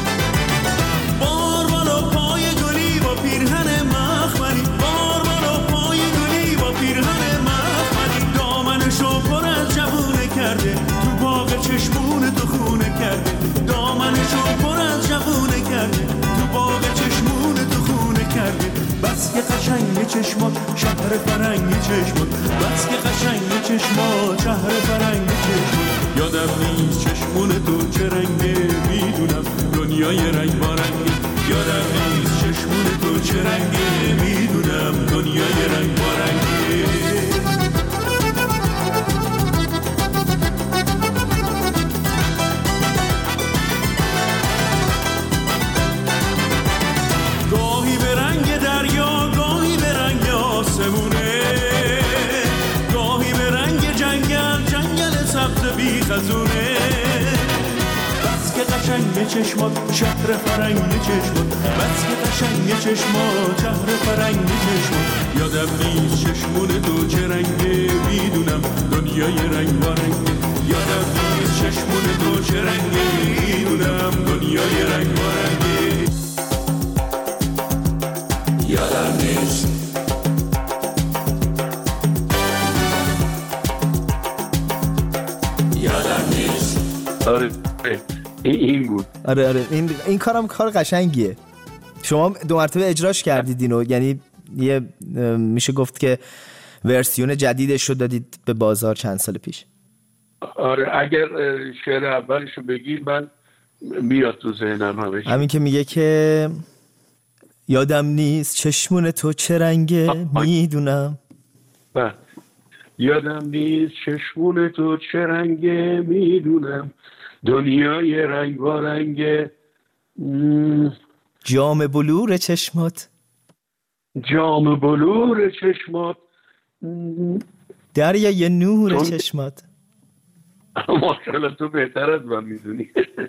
بهار با لپای گلی با پیرهن مخملی، بهار با لپای گلی با پیرهن مخملی، دامنشو پر از جوونه کرده، تو باغ چشمون تو خونه کرده، دامنشو پر از جوونه کرده، تو باغ چشمون تو خونه کرده، بس که قشنگ چشمات شهر فرنگ چشمات، بس که قشنگ چشمات شهر فرنگ چشمات، یادم نیست چشمون تو چه رنگه، میدونم دنیای رنگ بارنگه، یادم نیست چشمون تو چه رنگه، میدونم دنیای رنگ بارنگه. گاهی به رنگ دریا، گاهی به رنگ آسمونه، گاهی به رنگ جنگل، جنگل سبز بی خزونه، بس که قشنگ چشمات شهر فرنگ چشمات، بس که قشنگ چشمات شهر فرنگ چشمات، یادم نیست چشمون تو چه رنگه، میدونم دنیای رنگ بارنگه، یادم نیست چشمون تو چه رنگه، میدونم دنیای رنگ بارنگه، یادم نیست. یادم نیست. آره این بود. آره آره این این کارم کار قشنگیه. شما دو مرتبه اجراش کردید اینو، یعنی یه میشه گفت که ورسیون جدیدش رو دادید به بازار چند سال پیش. آره اگر شعر اولشو بگید من بیاد تو ذهنم همش. همین که میگه که یادم نیست چشمون تو چه رنگه، میدونم. بله یادم نیست چشمون تو چه رنگه، میدونم دنیای رنگ با رنگه، جام بلور چشمات، جام بلور چشمات، دریای نور چون... چشمات. ماشاءالله تو بهتر از من میدونی.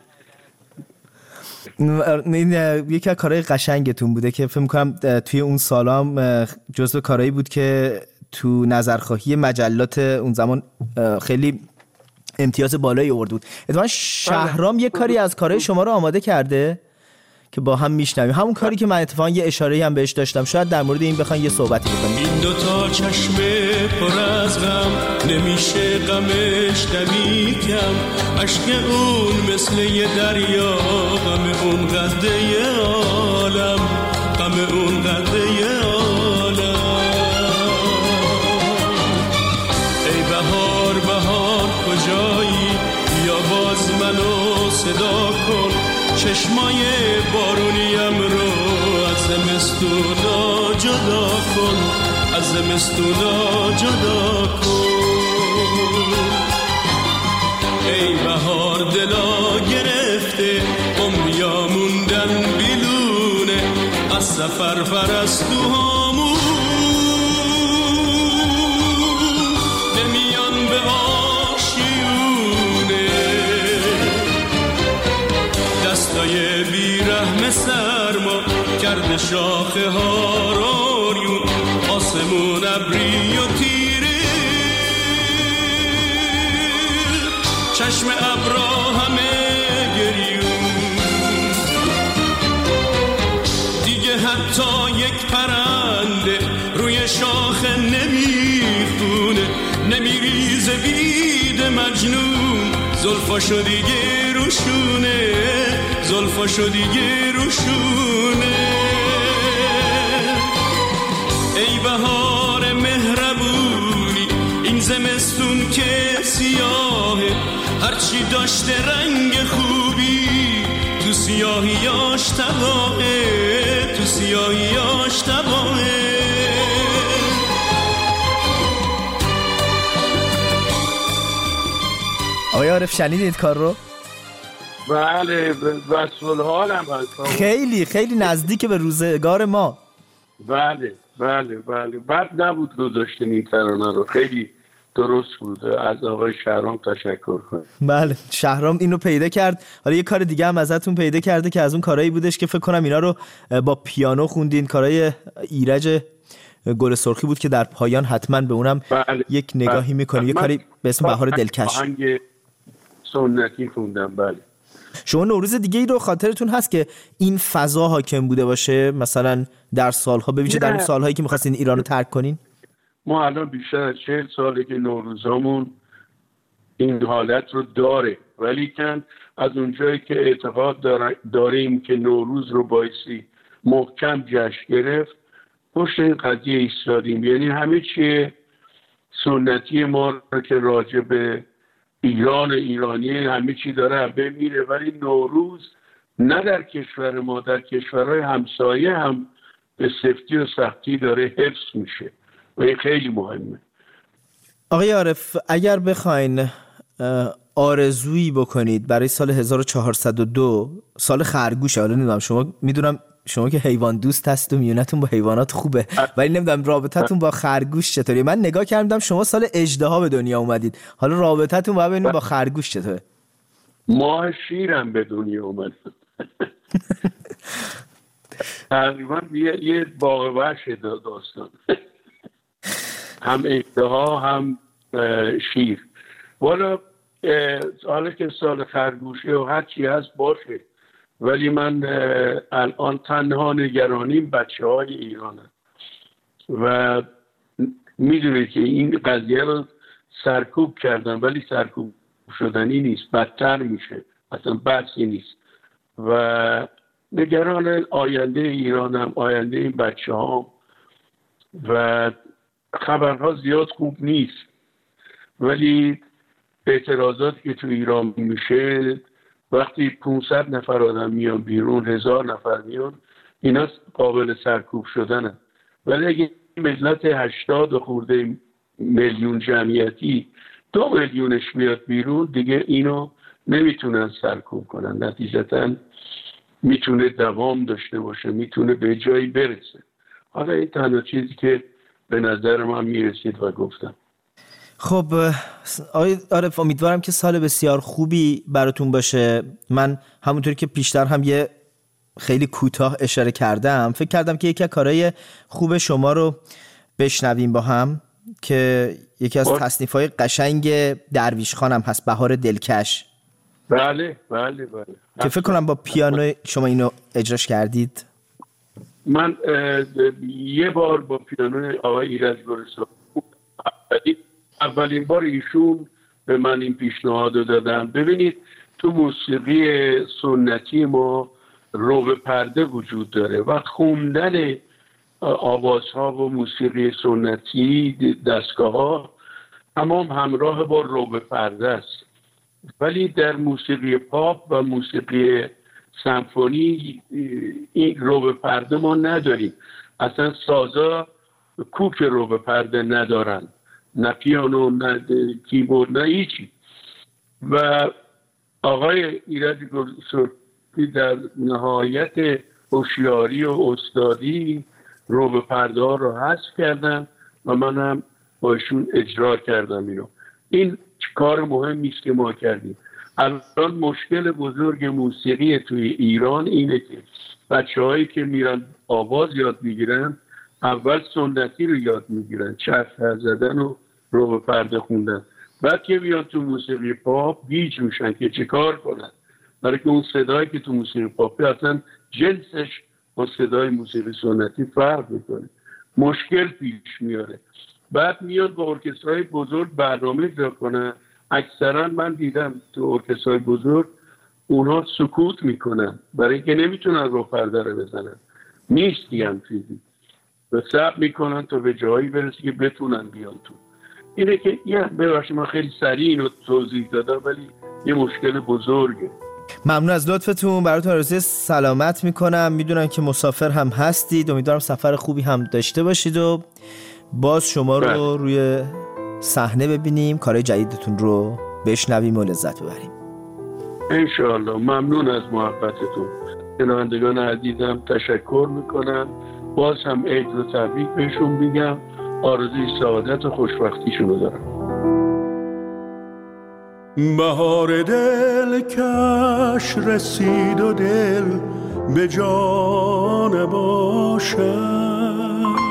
این یکی از کارهای قشنگتون بوده که فکر می‌کنم توی اون سالا هم جزو کارهایی بود که تو نظرخواهی مجلات اون زمان خیلی امتیاز بالایی آورد بود. اتفاقا شهرام یک کاری از کارهای شما رو آماده کرده که با هم میشنویم، همون کاری که من اتفاقا یه اشاره‌ای هم بهش داشتم، شاید در مورد این بخواید یه صحبتی بکنیم. این دو تا چشم پر از غم نمیشه غمش دمی کم، اشک اون مثل یه دریا، غم اون قده عالم، غم اون قده عالم. ای بهار چشمای بارونیم رو از زمستونا جدا کن، از زمستونا جدا کن. ای بهار دلا گرفته عمریا موندن بیلونه از سفر پرستوهامون، نمیان به آشیونه. دستای بیرحم سرما کرده شاخه ها راریون، آسمون ابری و تیره، چشم ابرا همه گریون. دیگه حتی یک پرنده روی شاخه نمیخونه، نمیریزه بید مجنون، زلفاشو دیگه روشونه، زلفاشو دیگه روشونه. ای بهار مهربونی این زمستون که سیاهه، هرچی داشته رنگ خوبی تو سیاهیاش تباهه، تو سیاهیاش تباهه. آقای عارف شنیدید کار رو؟ بله وصل حالم هست. خیلی خیلی نزدیک به روزگار ما. بله بله بله بد نبود گذاشتین این ترانه رو، خیلی درست بود. از آقای شهرام تشکر کنم. بله شهرام اینو پیدا کرد. حالا یه کار دیگه هم ازتون پیدا کرده که از اون کارهایی بودش که فکر کنم اینا رو با پیانو خوندین، کارهای ایرج گل سرخی بود که در پایان حتما به اونم بله. یک نگاهی بله. میکنیم. یه کاری به اسم بهار دلکش آهنگ سنتی خوندم. بله شما نوروز دیگه ای رو خاطرتون هست که این فضا حاکم بوده باشه مثلا در سالها، به ویژه در اون سالهایی که می‌خواستین ایران رو ترک کنین؟ ما الان بیشتر از چهل ساله که نوروزامون این حالت رو داره، ولی کن از اونجایی که اعتقاد داریم که نوروز رو بایستی محکم جشن گرفت، پشت این قضیه ایستادیم. یعنی همه چیه سنتی ما رو که راجع به ایران ایرانی همه چی داره بمیره، ولی نوروز نه در کشور ما، در کشورهای همسایه هم به سفتی و سختی داره حفظ میشه و این خیلی مهمه. آقای عارف اگر بخواین آرزویی بکنید برای سال هزار و چهارصد و دو، سال خرگوش، حالا نمیدونم شما، میدونم شما که حیوان دوست هست و میونتون با حیوانات خوبه، ولی نمیدونم رابطتون با خرگوش چطوری. من نگاه کردم شما سال اژدها به دنیا اومدید، حالا رابطتون با ببینید با خرگوش چطوره؟ ماه شیرم به دنیا اومد. تقریبا یه باغ وحش داستان، هم اژدها هم شیر. والا حالا که سال خرگوشه و هر چی هست باشه، ولی من الان تنها نگرانیم بچه های ایرانم و میدونید که این قضیه رو سرکوب کردن، ولی سرکوب شدنی نیست، بدتر میشه، اصلا بحثی نیست. و نگران آینده ایرانم، آینده این بچه ها، و خبرها زیاد خوب نیست، ولی اعتراضات که تو ایران میشه وقتی پانصد نفر آدم میان بیرون، هزار نفر میان، اینا قابل سرکوب شدنن. ولی اگه ملت هشتاد خورده میلیون جمعیتی دو میلیونش میاد بیرون، دیگه اینو نمیتونن سرکوب کنن، نتیجتاً میتونه دوام داشته باشه، میتونه به جایی برسه. حالا این تنها چیزی که به نظر من میرسید و گفتم. خب آقای عارف امیدوارم که سال بسیار خوبی براتون باشه. من همونطوری که پیشتر هم یه خیلی کوتاه اشاره کردم، فکر کردم که یکی از کارهای خوب شما رو بشنویم با هم، که یکی از تصنیف‌های قشنگ درویش خانم هست، بهار دلکش. بله بله بله که فکر کنم با پیانو شما اینو اجراش کردید. من یه بار با پیانو آقای ایرج گلسرخی، اولین بار ایشون به من این پیشنهاد رو دادن. ببینید تو موسیقی سنتی ما رو پرده وجود داره و خوندن آوازها و موسیقی سنتی دستگاه ها تمام همراه با رو پرده است، ولی در موسیقی پاپ و موسیقی سمفونی این رو به پرده ما نداریم، اصلا سازا کوک رو به پرده ندارن، نه پیانو نه کیبورد نه هیچی. و آقای ایرج گلسرخی در نهایت هوشیاری و استادی رو به پرده ها رو حذف کردن و من هم باشون اجرا کردم اینو. این کار مهمی است که ما کردیم. الان مشکل بزرگ موسیقی توی ایران اینه که بچه هایی که میرن آواز یاد میگیرن اول سنتی رو یاد میگیرن، چرخ زدن و رو به پرده خوندن، بعد که بیان تو موسیقی پاپ گیج میشن که چه کار کنن، برای که اون صدایی که تو موسیقی پاپی اصلا جنسش با صدای موسیقی سنتی فرق میکنه، مشکل پیش میاره. بعد میاد با ارکسترهای بزرگ برنامه اجرا کنن، اکثرا من دیدم تو ارکسترهای بزرگ اونها سکوت میکنن برای اینکه نمیتونن رو پرده رو بزنن، نیستی هم چیزی و صبر میکنن تا به جایی برسی که بتونن بیان تو. اینه که یه ببخشید من خیلی سریع اینو توضیح دادم ولی یه مشکل بزرگه. ممنون از لطفتون، براتون آرزوی سلامت میکنم. میدونم که مسافر هم هستید، امیدوارم سفر خوبی هم داشته باشید و باز شما رو بله. روی صحنه ببینیم، کارهای جدیدتون رو بشنویم و لذت ببریم انشاءالله. ممنون از محبتتون. شنوندگان عزیزم تشکر میکنم، باز هم عید رو تبریک بهشون میگم، آرزوی سعادت و خوشبختیشون رو دارم. بهار دل کش رسید و دل به جان باشد،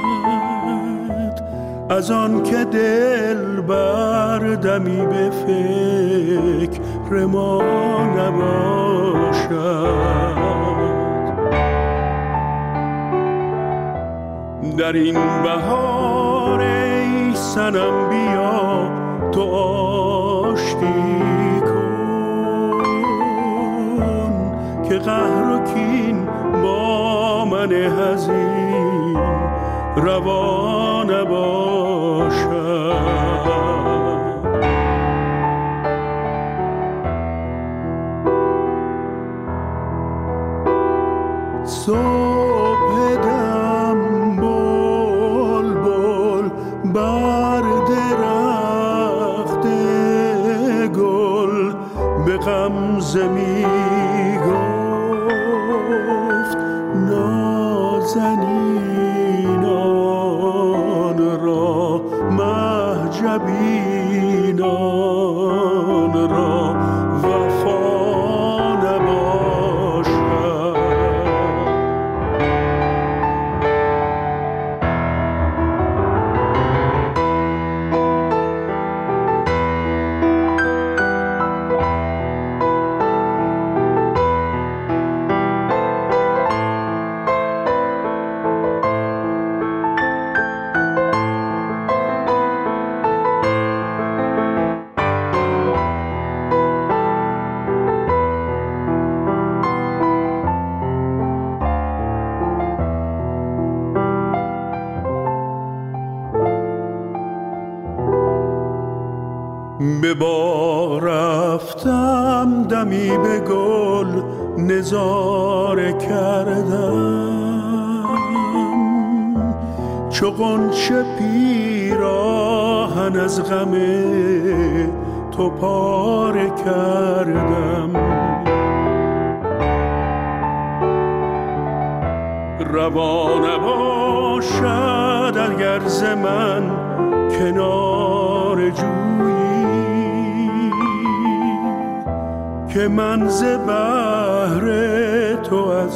از آن که دل بردمی به فکر ما نباشد. در این بهار ای صنم بیا تو آشتی کن که قهر و کین با من حزین روا نباشد. صبح دم بلبل بر درخت گل به غمزه می گفت نازنینان را مهجبینان را وفا نباشد. به با رفتم دمی به گل نظاره کردم، چو غنچه پیراهن از غم تو پاره کردم. روا نباشد اگر ز من کنار جویی که من ز بحر تو از